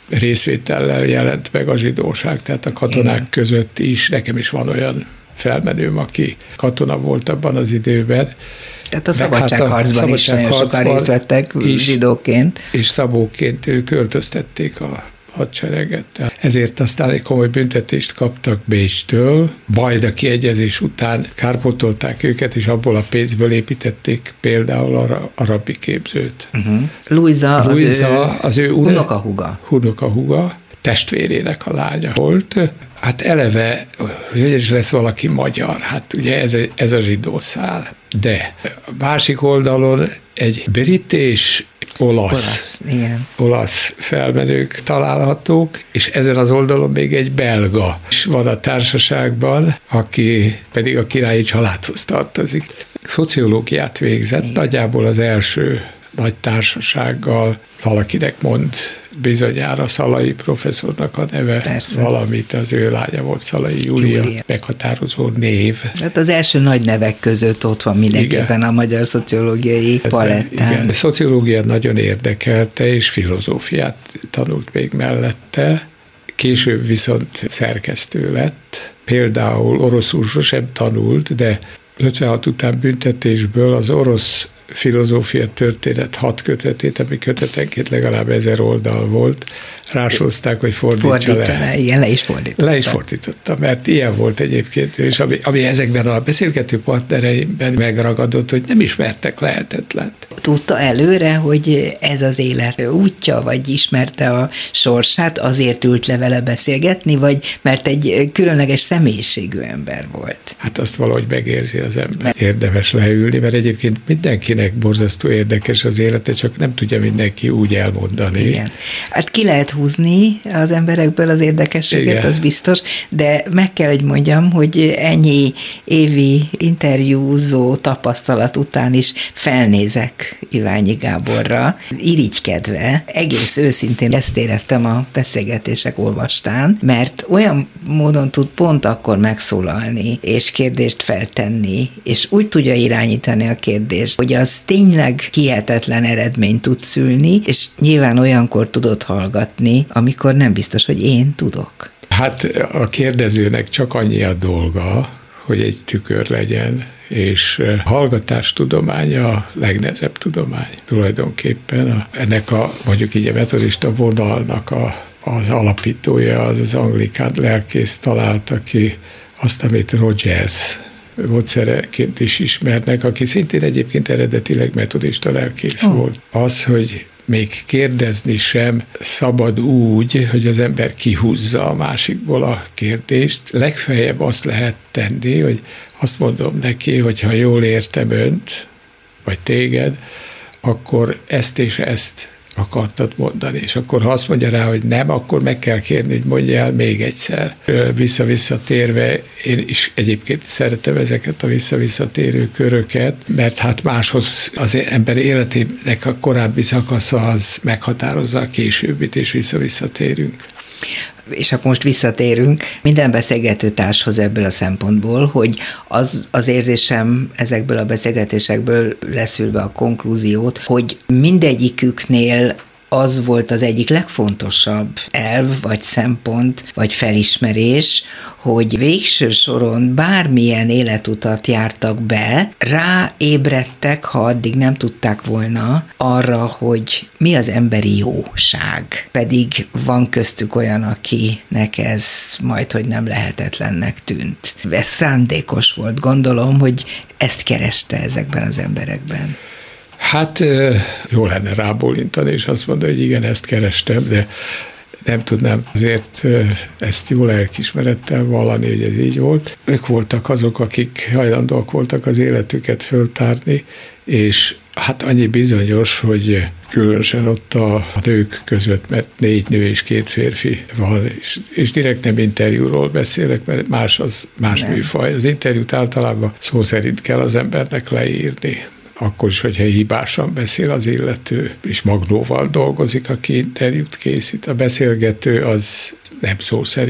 részvétellel jelent meg a zsidóság, tehát a katonák Igen. között is. Nekem is van olyan felmenőm, aki katona volt abban az időben. Tehát a szabadságharcban is nagyon sokan részt vettek zsidóként. És szabóként ők költöztették a hadsereget. Ezért aztán egy komoly büntetést kaptak Bécstől, Bajda kiegyezés után kárpótolták őket, és abból a pénzből építették például a, a rabbi képzőt. Uh-huh. Luisa, Luisa az ő, az ő unokahuga. Unokahuga, testvérének a lánya volt. Hát eleve, hogy is lesz valaki magyar, hát ugye ez, ez a zsidó szál. De a másik oldalon egy brit és olasz, olasz, igen. olasz felmenők találhatók, és ezen az oldalon még egy belga is van a társaságban, aki pedig a királyi családhoz tartozik. Szociológiát végzett, igen. Nagyjából az első nagy társasággal, valakinek mond bizonyára Szalai professzornak a neve, Persze. valamit, az ő lánya volt, Szalai Júlia, Júlia. Meghatározó név. Hát az első nagy nevek között ott van mindenképpen igen. a magyar szociológiai palettán. Igen, a szociológia nagyon érdekelte, és filozófiát tanult még mellette. Később viszont szerkesztő lett. Például oroszul sosem tanult, de ötvenhat után büntetésből az orosz filozófia történet hat kötetét, ami kötetenként legalább ezer oldal volt, rásozták, hogy fordítsa Fordítsa le. le. Igen, le is fordította. Le is fordította, mert ilyen volt egyébként, és ami, ami ezekben a beszélgető partnereimben megragadott, hogy nem ismertek lehetetlent. Tudta előre, hogy ez az élet útja, vagy ismerte a sorsát, azért ült le vele beszélgetni, vagy mert egy különleges személyiségű ember volt? Hát azt valahogy megérzi az ember. Érdemes leülni, mert egyébként mindenkinek borzasztó érdekes az élete, csak nem tudja mindenki úgy elmondani. Igen. Hát ki lehet húzni az emberekből az érdekességet, Igen. az biztos, de meg kell, hogy mondjam, hogy ennyi évi interjúzó tapasztalat után is felnézek Iványi Gáborra, irigykedve, egész őszintén ezt éreztem a beszélgetések olvastán, mert olyan módon tud pont akkor megszólalni, és kérdést feltenni, és úgy tudja irányítani a kérdést, hogy az tényleg hihetetlen eredményt tud szülni, és nyilván olyankor tudod hallgatni, amikor nem biztos, hogy én tudok. Hát a kérdezőnek csak annyi a dolga, hogy egy tükör legyen, és hallgatás tudománya a legnehezebb tudomány tulajdonképpen. A, ennek a, mondjuk így a metodista vonalnak a, az alapítója, az az anglikán lelkész találta ki azt, amit Rogers módszereként is ismernek, aki szintén egyébként eredetileg metodista lelkész oh. volt. Az, hogy még kérdezni sem szabad úgy, hogy az ember kihúzza a másikból a kérdést. Legfeljebb azt lehet tenni, hogy azt mondom neki, hogy ha jól értem önt, vagy téged, akkor ezt és ezt akartad mondani. És akkor ha azt mondja rá, hogy nem, akkor meg kell kérni, hogy mondja el még egyszer. Vissza-vissza térve, én is egyébként szeretem ezeket a vissza-visszatérő köröket, mert hát máshoz az ember életének a korábbi szakasza az meghatározza a későbbit, és vissza-visszatérünk. És akkor most visszatérünk minden beszélgető társhoz ebből a szempontból, hogy az, az érzésem ezekből a beszélgetésekből leszülve a konklúziót, hogy mindegyiküknél az volt az egyik legfontosabb elv, vagy szempont, vagy felismerés, hogy végső soron bármilyen életutat jártak be, ráébredtek, ha addig nem tudták volna arra, hogy mi az emberi jóság. Pedig van köztük olyan, akinek ez majd, hogy nem lehetetlennek tűnt. Ez szándékos volt, gondolom, hogy ezt kereste ezekben az emberekben. Hát jó lenne rábólintani, és azt mondani, hogy igen, ezt kerestem, de nem tudnám azért ezt jó lelkiismerettel vallani, hogy ez így volt. Ők voltak azok, akik hajlandóak voltak az életüket föltárni, és hát annyi bizonyos, hogy különösen ott a nők között, mert négy nő és két férfi van, és, és direkt nem interjúról beszélek, mert más az más nem. műfaj. Az interjút általában szó szerint kell az embernek leírni. Akkor is, hogyha hibásan beszél az illető, és magnóval dolgozik, aki interjút készít. A beszélgető az nem szó szerint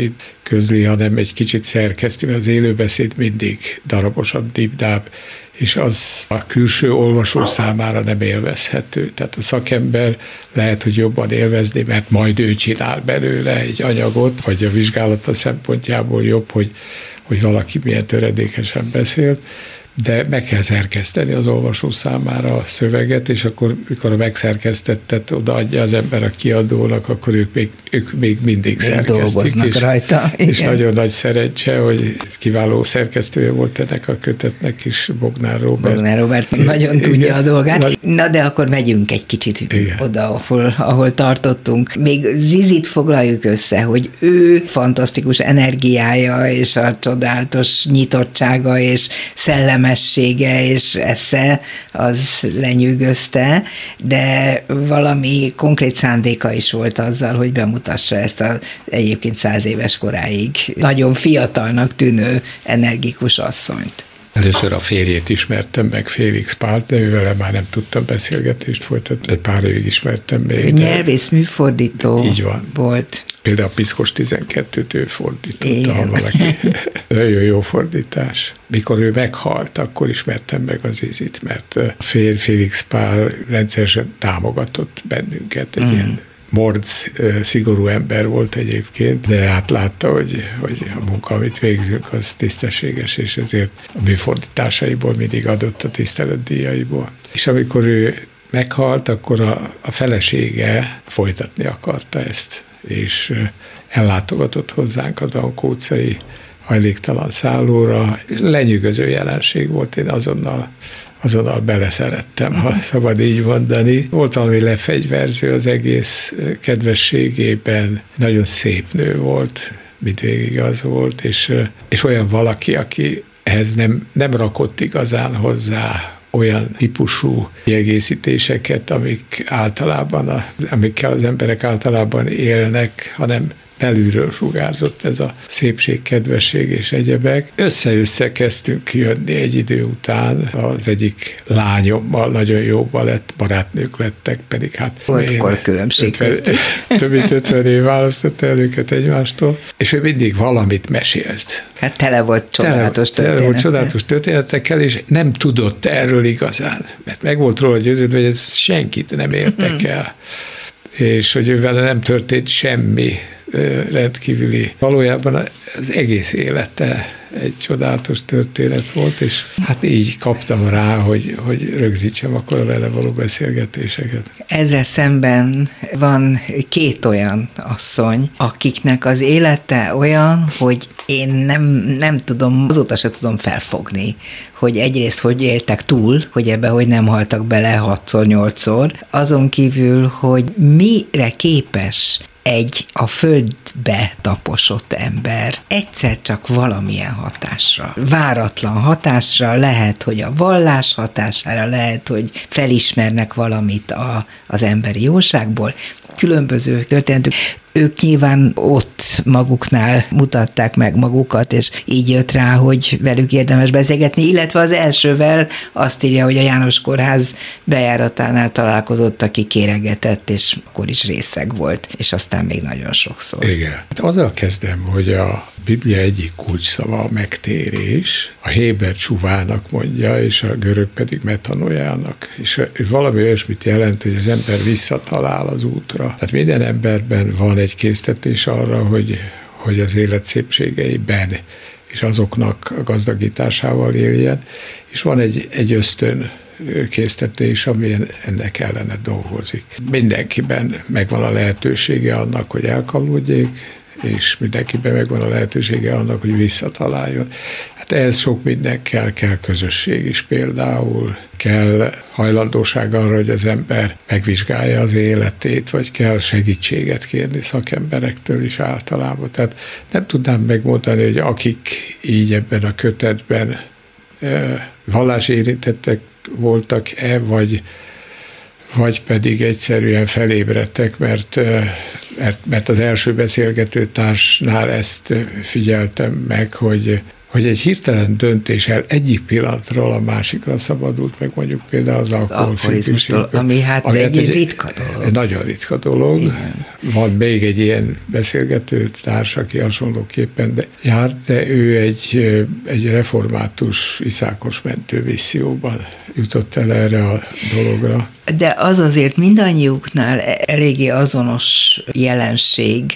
közli, hanem egy kicsit szerkeszti, mert az élőbeszéd mindig darabosabb, dibdább, és az a külső olvasó számára nem élvezhető. Tehát a szakember lehet, hogy jobban élvezni, mert majd ő csinál belőle egy anyagot, vagy a vizsgálata szempontjából jobb, hogy, hogy valaki milyen töredékesen beszél, de meg kell szerkeszteni az olvasó számára a szöveget, és akkor, mikor a megszerkesztettet odaadja az ember a kiadónak, akkor ők még, ők még mindig még szerkesztik. Dolgoznak és, rajta. Igen. És nagyon nagy szerencse, hogy kiváló szerkesztője volt ennek a kötetnek is, Bognár Róbert. Bognár Róbert nagyon igen, tudja a dolgát. Nagy... Na de akkor megyünk egy kicsit igen. oda, ahol, ahol tartottunk. Még Zizit foglaljuk össze, hogy ő fantasztikus energiája, és a csodálatos nyitottsága, és szelleme és esze, az lenyűgözte, de valami konkrét szándéka is volt azzal, hogy bemutassa ezt az egyébként száz éves koráig nagyon fiatalnak tűnő energikus asszonyt. Először a férjét ismertem meg, Félix Pált, de ővele már nem tudtam beszélgetést folytatni, egy pár évig ismertem még. Nyelvész műfordító így van. Volt. Például a Piszkos tizenkettőt ő fordította, ha valaki. Nagyon jó fordítás. Mikor ő meghalt, akkor ismertem meg az Zizit, mert a férj Félix Pál rendszeresen támogatott bennünket, egy mm. ilyen morc, szigorú ember volt egyébként, de hát látta, hogy, hogy a munka, amit végzünk, az tisztességes, és ezért a műfordításaiból mindig adott a tiszteletdíjaiból. És amikor ő meghalt, akkor a, a felesége folytatni akarta ezt, és ellátogatott hozzánk a dankócai hajléktalan szállóra. Lenyűgöző jelenség volt, én azonnal azonnal beleszerettem, ha szabad így mondani. Volt valami lefegyverző az egész kedvességében, nagyon szép nő volt, mindvégig az volt, és, és olyan valaki, aki ehhez nem, nem rakott igazán hozzá olyan típusú kiegészítéseket, amik általában, a, amikkel az emberek általában élnek, hanem belülről sugárzott ez a szépség, kedvesség és egyebek. Össze-össze kezdtünk jönni egy idő után, az egyik lányommal nagyon jóba lett, barátnők lettek, pedig hát... Voltkor különbség köztük. Több mint ötven év választotta el őket egymástól, és ő mindig valamit mesélt. Hát tele volt csodálatos történetekkel. Tele volt csodálatos történetekkel, és nem tudott erről igazán, mert meg volt róla győződve, hogy ez senkit nem értek el, és hogy ő vele nem történt semmi rendkívüli. Valójában az egész élete egy csodálatos történet volt, és hát így kaptam rá, hogy, hogy rögzítsem akkor a vele való beszélgetéseket. Ezzel szemben van két olyan asszony, akiknek az élete olyan, hogy én nem, nem tudom, azóta se tudom felfogni, hogy egyrészt hogy éltek túl, hogy ebbe hogy nem haltak bele hatszor, nyolcszor, azon kívül, hogy mire képes egy a földbe taposott ember egyszer csak valamilyen hatásra, váratlan hatásra, lehet, hogy a vallás hatására, lehet, hogy felismernek valamit a, az emberi jóságból, különböző történetek. Ők nyilván ott maguknál mutatták meg magukat, és így jött rá, hogy velük érdemes beszélgetni, illetve az elsővel azt írja, hogy a János Kórház bejáratánál találkozott, aki kéregetett, és akkor is részeg volt, és aztán még nagyon sokszor. Igen. Hát azzal kezdem, hogy a Biblia egyik kulcsszava a megtérés, a héber csuvának mondja, és a görög pedig metanojának. És valami olyasmit jelent, hogy az ember visszatalál az útra. Tehát minden emberben van egy késztetés arra, hogy, hogy az élet szépségeiben és azoknak a gazdagításával éljen, és van egy, egy ösztön késztetés, ami ennek ellene dolgozik. Mindenkiben megvan a lehetősége annak, hogy elkalódjék, és mindenkiben megvan a lehetősége annak, hogy visszataláljon. Hát ehhez sok minden kell, kell közösség is például, kell hajlandóság arra, hogy az ember megvizsgálja az életét, vagy kell segítséget kérni szakemberektől is általában. Tehát nem tudnám megmondani, hogy akik így ebben a kötetben e, vallási érintettek voltak-e, vagy, vagy pedig egyszerűen felébredtek, mert mert, mert az első beszélgetőtársnál ezt figyeltem meg, hogy hogy egy hirtelen döntéssel egyik pillanatról a másikra szabadult meg, mondjuk például az alkoholizmustól, ami hát ami egy, egy ritka dolog. Egy nagyon ritka dolog. Igen. Van még egy ilyen beszélgető társ, aki hasonlóképpen de járt, de ő egy, egy református iszákos mentő misszióban jutott el erre a dologra. De az azért mindannyiuknál eléggé azonos jelenség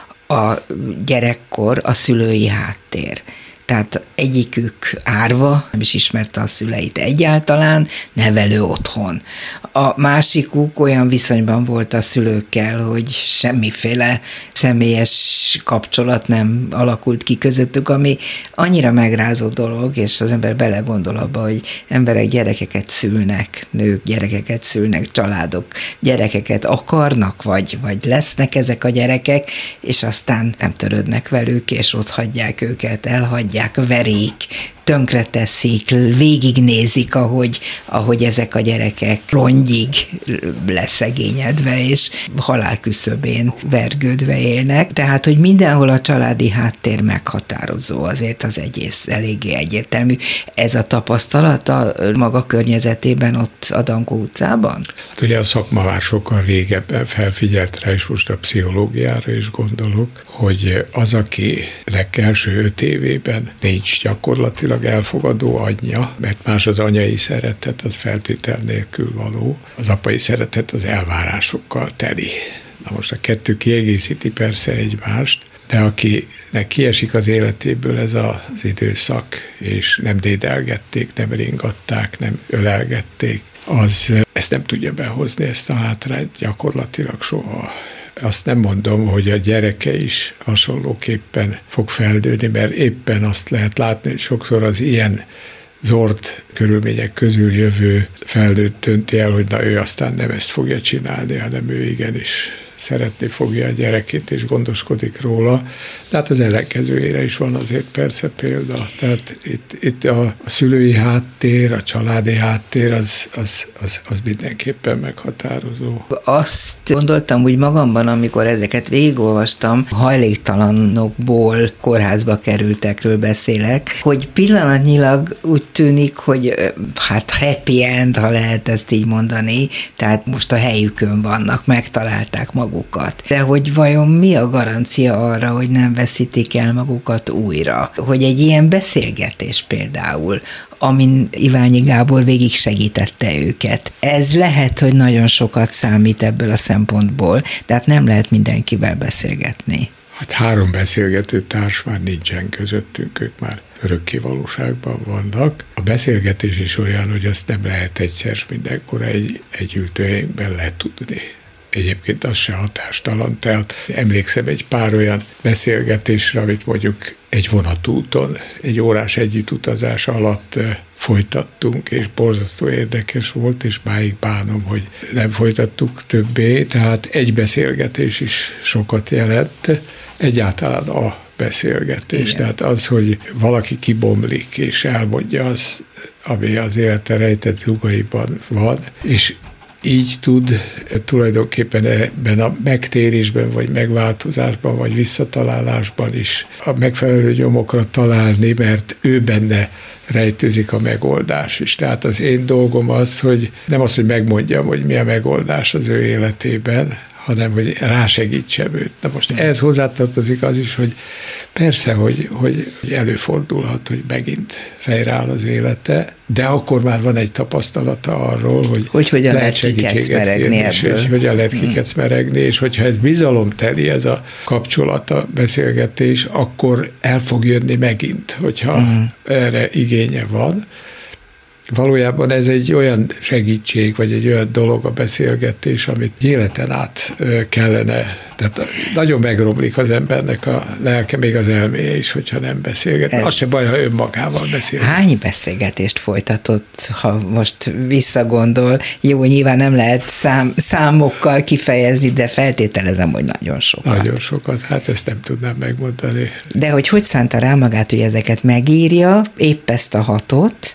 a gyerekkor, a szülői háttér. Tehát egyikük árva, nem is ismerte a szüleit egyáltalán, nevelő otthon. A másikuk olyan viszonyban volt a szülőkkel, hogy semmiféle személyes kapcsolat nem alakult ki közöttük, ami annyira megrázó dolog, és az ember belegondol abba, hogy emberek gyerekeket szülnek, nők gyerekeket szülnek, családok gyerekeket akarnak, vagy, vagy lesznek ezek a gyerekek, és aztán nem törődnek velük, és ott hagyják őket, elhagyják, verik, tönkreteszik, végignézik, ahogy, ahogy ezek a gyerekek rongyig leszegényedve, és halálküszöbén vergődve élnek. Tehát, hogy mindenhol a családi háttér meghatározó, azért az egész eléggé egyértelmű. Ez a tapasztalat a maga környezetében ott a Dankó utcában? Hát ugye a szakma már sokkal régebben felfigyelt rá, és most a pszichológiára is gondolok, hogy az, akinek első öt évében nincs gyakorlatilag elfogadó anyja, mert más az anyai szeretet, az feltétel nélkül való, az apai szeretet az elvárásokkal teli. Na most a kettő kiegészíti persze egymást, de akinek kiesik az életéből ez az időszak, és nem dédelgették, nem ringatták, nem ölelgették, az ezt nem tudja behozni, ezt a hátrányt gyakorlatilag soha. Azt nem mondom, hogy a gyereke is hasonlóképpen fog feldőni, mert éppen azt lehet látni, hogy sokszor az ilyen zord körülmények közül jövő felnőtt dönti el, hogy na ő aztán nem ezt fogja csinálni, hanem ő igenis szeretni fogja a gyerekét, és gondoskodik róla. Tehát az ellenkezőjére is van azért persze példa. Tehát itt, itt a, a szülői háttér, a családi háttér, az, az, az, az mindenképpen meghatározó. Azt gondoltam úgy magamban, amikor ezeket végigolvastam, hajléktalanokból kórházba kerültekről beszélek, hogy pillanatnyilag úgy tűnik, hogy hát happy end, ha lehet ezt így mondani, tehát most a helyükön vannak, megtalálták magukat. De hogy vajon mi a garancia arra, hogy nem veszítik el magukat újra? Hogy egy ilyen beszélgetés például, amin Iványi Gábor végig segítette őket. Ez lehet, hogy nagyon sokat számít ebből a szempontból, tehát nem lehet mindenkivel beszélgetni. Hát három beszélgető társ már nincsen közöttünk, ők már örökké valóságban vannak. A beszélgetés is olyan, hogy azt nem lehet egyszer mindenkor egy, egy ültőhelyünkben letudni. Egyébként az se hatástalan, tehát emlékszem egy pár olyan beszélgetésre, amit mondjuk egy vonatúton, egy órás együttutazás alatt folytattunk, és borzasztó érdekes volt, és máig bánom, hogy nem folytattuk többé, tehát egy beszélgetés is sokat jelent, egyáltalán a beszélgetés. Igen. Tehát az, hogy valaki kibomlik, és elmondja az, ami az élete rejtett lugaiban van, és így tud tulajdonképpen ebben a megtérésben, vagy megváltozásban, vagy visszatalálásban is a megfelelő nyomokra találni, mert ő benne rejtőzik a megoldás is. Tehát az én dolgom az, hogy nem az, hogy megmondjam, hogy mi a megoldás az ő életében, hanem hogy rásegítsem őt. Na most ehhez hozzátartozik az is, hogy persze, hogy, hogy előfordulhat, hogy megint fejreáll az élete, de akkor már van egy tapasztalata arról, hogy, hogy hogyan lehet kikecmeregni ebből. És hogyan lehet kikecmeregni, és hogyha ez bizalomteli, ez a kapcsolat, a beszélgetés, akkor el fog jönni megint, hogyha mm. erre igénye van. Valójában ez egy olyan segítség, vagy egy olyan dolog a beszélgetés, amit életen át kellene, tehát nagyon megromlik az embernek a lelke, még az elméje is, hogyha nem beszélget. Ez... Az se baj, ha önmagával beszél. Hány beszélgetést folytatott, ha most visszagondol? Jó, nyilván nem lehet szám, számokkal kifejezni, de feltételezem, hogy nagyon sokat. Nagyon sokat, hát ezt nem tudnám megmondani. De hogy hogy szánta rá magát, hogy ezeket megírja, épp ezt a hatot,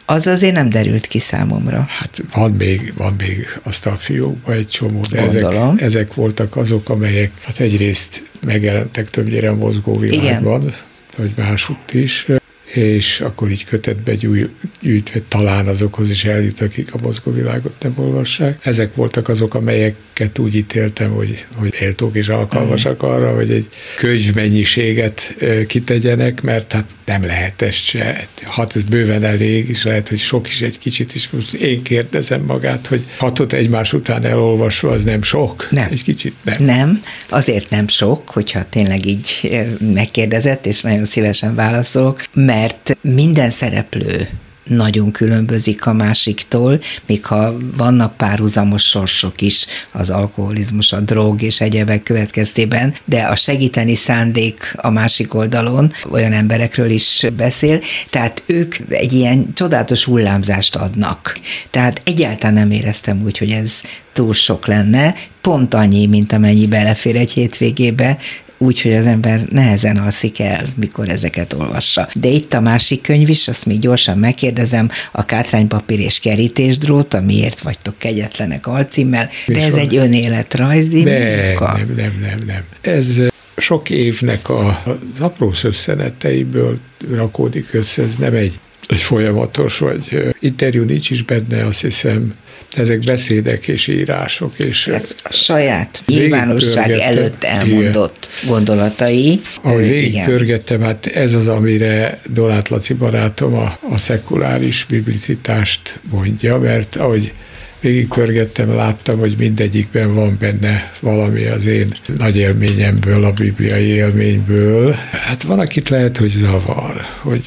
Az azért nem derült ki számomra. Hát van még, van még asztalfiókban egy csomó, de ezek, ezek voltak azok, amelyek hát egyrészt megjelentek többnyire a mozgóvilágban, igen, vagy másutt is, és akkor így kötetbe gyűjtve talán azokhoz is eljut, akik a mozgóvilágot nem olvassák. Ezek voltak azok, amelyeket úgy ítéltem, hogy, hogy éltók és alkalmasak arra, hogy egy könyvmennyiséget kitegyenek, mert hát nem lehet ez se. Hát ez bőven elég, és lehet, hogy sok is egy kicsit is. Most én kérdezem magát, hogy hatot egymás után elolvasva, az nem sok? Nem. Egy kicsit nem. Nem, azért nem sok, hogyha tényleg így megkérdezett, és nagyon szívesen válaszolok, mert mert minden szereplő nagyon különbözik a másiktól, még ha vannak párhuzamos sorsok is, az alkoholizmus, a drog és egyebek következtében, de a segíteni szándék a másik oldalon olyan emberekről is beszél, tehát ők egy ilyen csodálatos hullámzást adnak. Tehát egyáltalán nem éreztem úgy, hogy ez túl sok lenne, pont annyi, mint amennyi belefér egy hétvégébe, úgyhogy az ember nehezen alszik el, mikor ezeket olvassa. De itt a másik könyv is, azt még gyorsan megkérdezem, a Kátránypapír és kerítésdrót, a Miért vagytok kegyetlenek alcímmel, de ez egy önéletrajzi munka. Nem, nem, nem, nem. Ez sok évnek a, az apró szösszeneteiből rakódik össze, ez nem egy, egy folyamatos, vagy interjú nincs is benne, azt hiszem, ezek beszédek és írások. És a saját nyilvánosság előtt elmondott igen. gondolatai. Ahogy végigpörgettem, hát ez az, amire Donát Laci barátom a, a szekuláris biblicitást mondja, mert ahogy végigpörgettem, láttam, hogy mindegyikben van benne valami az én nagy élményemből, a bibliai élményből. Hát van, akit lehet, hogy zavar, hogy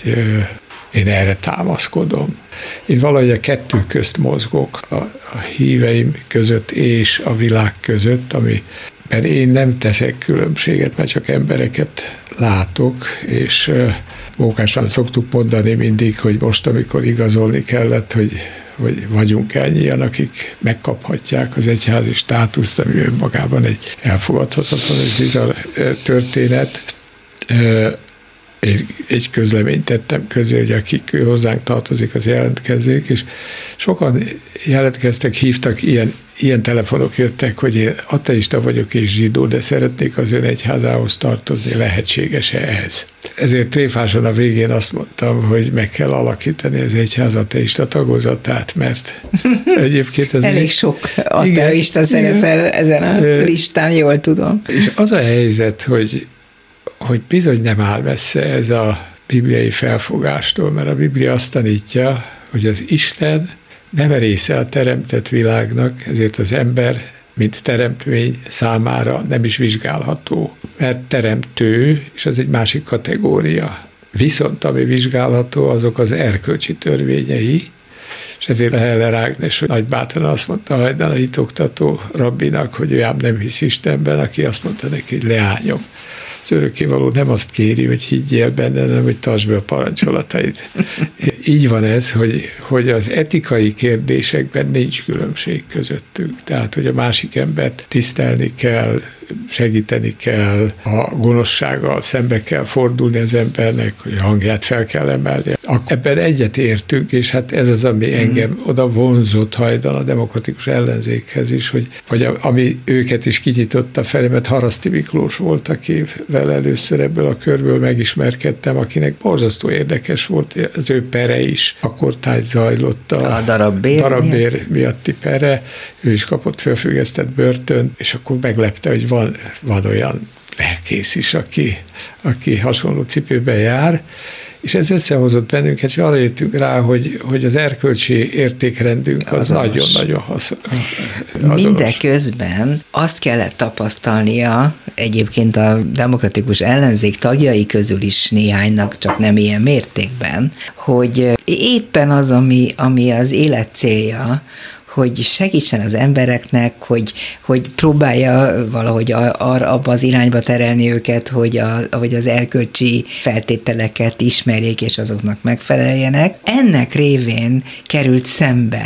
én erre támaszkodom. Én valahogy a kettő közt mozgok, a, a híveim között és a világ között, amiben én nem teszek különbséget, mert csak embereket látok, és mókásan szoktuk mondani mindig, hogy most, amikor igazolni kellett, hogy, hogy vagyunk ennyien, akik megkaphatják az egyházi státuszt, ami önmagában egy elfogadhatatlan és bizarr történet. Én egy közleményt tettem közé, hogy akik hozzánk tartozik, az jelentkezzék, és sokan jelentkeztek, hívtak, ilyen, ilyen telefonok jöttek, hogy én ateista vagyok és zsidó, de szeretnék az ön egyházához tartozni, lehetséges-e ez? Ezért tréfásan a végén azt mondtam, hogy meg kell alakítani az egyház ateista tagozatát, mert egyébként ez... Elég sok ateista szerepel ezen a listán, jól tudom. És az a helyzet, hogy hogy bizony nem áll messze ez a bibliai felfogástól, mert a Biblia azt tanítja, hogy az Isten nem része a teremtett világnak, ezért az ember, mint teremtmény számára nem is vizsgálható, mert teremtő, és ez egy másik kategória. Viszont ami vizsgálható, azok az erkölcsi törvényei, és ezért a Heller Ágnes nagybátran azt mondta a hajdan a hitoktató rabbinak, hogy ő ám nem hisz Istenben, aki azt mondta neki, hogy leányom, az örökkévaló nem azt kéri, hogy higgyél benne, hanem hogy tartsd be a parancsolatait. Így van ez, hogy, hogy az etikai kérdésekben nincs különbség közöttünk. Tehát, hogy a másik embert tisztelni kell, segíteni kell, a gonoszsággal szembe kell fordulni az embernek, hogy a hangját fel kell emelni. Ebben egyet értünk, és hát ez az, ami engem oda vonzott hajdan a demokratikus ellenzékhez is, hogy, vagy a, ami őket is kinyitotta felé, mert Haraszti Miklós volt, akivel először ebből a körből megismerkedtem, akinek borzasztó érdekes volt az ő pere is. Akkor tájt zajlott a, a darabbér, darabbér miatt? miatti pere, ő is kapott felfüggesztett börtön, és akkor meglepte, hogy van, van olyan lelkész is, aki, aki hasonló cipőben jár, és ez összehozott bennünket, és arra jöttünk rá, hogy, hogy az erkölcsi értékrendünk az nagyon-nagyon azonos. Mindeközben azt kellett tapasztalnia egyébként a demokratikus ellenzék tagjai közül is néhánynak, csak nem ilyen mértékben, hogy éppen az, ami, ami az élet célja, hogy segítsen az embereknek, hogy, hogy próbálja valahogy arra, abba az irányba terelni őket, hogy, a, hogy az erkölcsi feltételeket ismerjék, és azoknak megfeleljenek. Ennek révén került szembe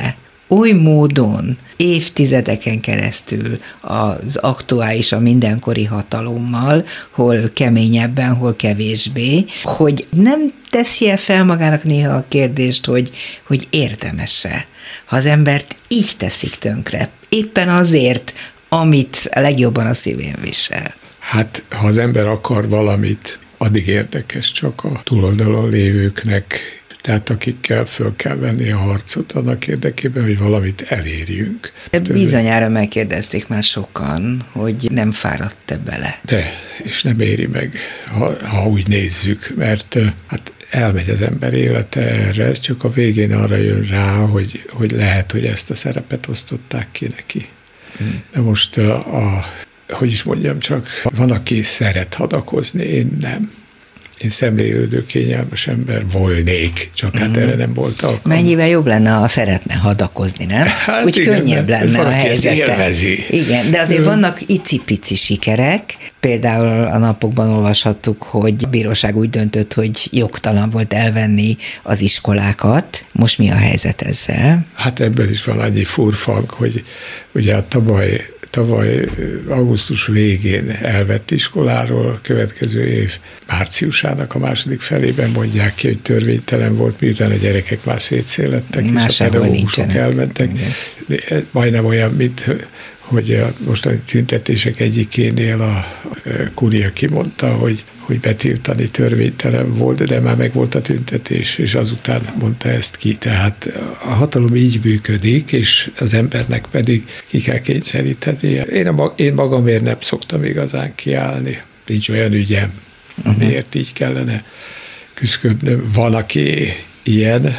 oly módon évtizedeken keresztül az aktuális, a mindenkori hatalommal, hol keményebben, hol kevésbé, hogy nem teszi-e fel magának néha a kérdést, hogy, hogy érdemes-e, ha az embert így teszik tönkre, éppen azért, amit a legjobban a szívén visel. Hát, ha az ember akar valamit, addig érdekes csak a túloldalon lévőknek, tehát akikkel föl kell venni a harcot annak érdekében, hogy valamit elérjünk. Bizonyára megkérdezték már sokan, hogy nem fáradt-e bele. De, és nem éri meg, ha, ha úgy nézzük, mert hát elmegy az ember élete erre, csak a végén arra jön rá, hogy, hogy lehet, hogy ezt a szerepet osztották ki neki. Hmm. De most a, a, hogy is mondjam csak, van, aki szeret hadakozni, én nem. Én szemlélődő, kényelmes ember volnék, csak hát mm. erre nem volt alkalom. Mennyivel jobb lenne, ha szeretne hadakozni, nem? Hát úgy igen, könnyebb lenne a helyzete. Igen, de azért vannak icipici sikerek. Például a napokban olvashattuk, hogy a bíróság úgy döntött, hogy jogtalan volt elvenni az iskolákat. Most mi a helyzet ezzel? Hát ebből is van annyi furfang, hogy ugye a tavaly Tavaly augusztus végén elvett iskoláról, következő év márciusának a második felében mondják ki, hogy törvénytelen volt, miután a gyerekek már szétszélettek, és a pedagógusok elmentek. Igen. Majdnem olyan, mint hogy a mostani tüntetések egyikénél a kuria kimondta, hogy hogy betiltani törvénytelen volt, de már meg volt a tüntetés, és azután mondta ezt ki. Tehát a hatalom így működik, és az embernek pedig ki kell kényszeríteni. Én, a, én magamért nem szoktam igazán kiállni. Nincs olyan ügyem, amiért így kellene küszködnöm. Van, aki ilyen,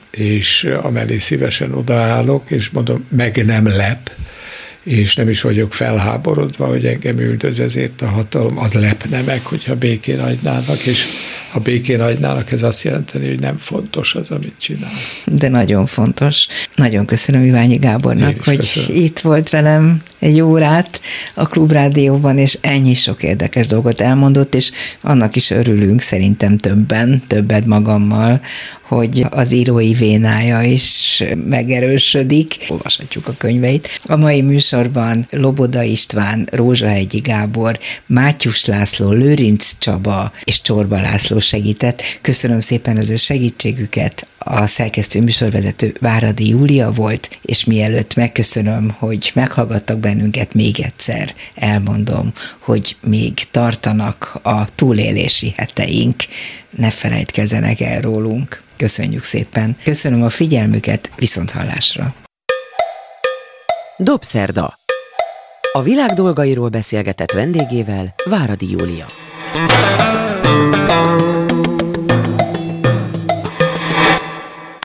és amellé szívesen odaállok, és mondom, meg nem lep, és nem is vagyok felháborodva, hogy engem üldöz ezért a hatalom, az lepne meg, hogyha békén hagynának, és ha békén hagynának, ez azt jelenteni, hogy nem fontos az, amit csinál. De nagyon fontos. Nagyon köszönöm Iványi Gábornak, hogy köszönöm. Itt volt velem egy órát a Klubrádióban, és ennyi sok érdekes dolgot elmondott, és annak is örülünk szerintem többen, többet magammal, hogy az írói vénája is megerősödik. Olvashatjuk a könyveit. A mai műsorban Loboda István, Rózsahegyi Gábor, Mátyus László, Lőrinc Csaba és Csorba László segített. Köszönöm szépen az ő segítségüket. A szerkesztő műsorvezető Váradi Júlia volt, és mielőtt megköszönöm, hogy meghallgattak bennünket, még egyszer elmondom, hogy még tartanak a túlélési heteink. Ne felejtkezzenek el rólunk. Köszönjük szépen. Köszönöm a figyelmüket, viszonthallásra. Dobszerda. A világ dolgairól beszélgetett vendégével Váradi Júlia.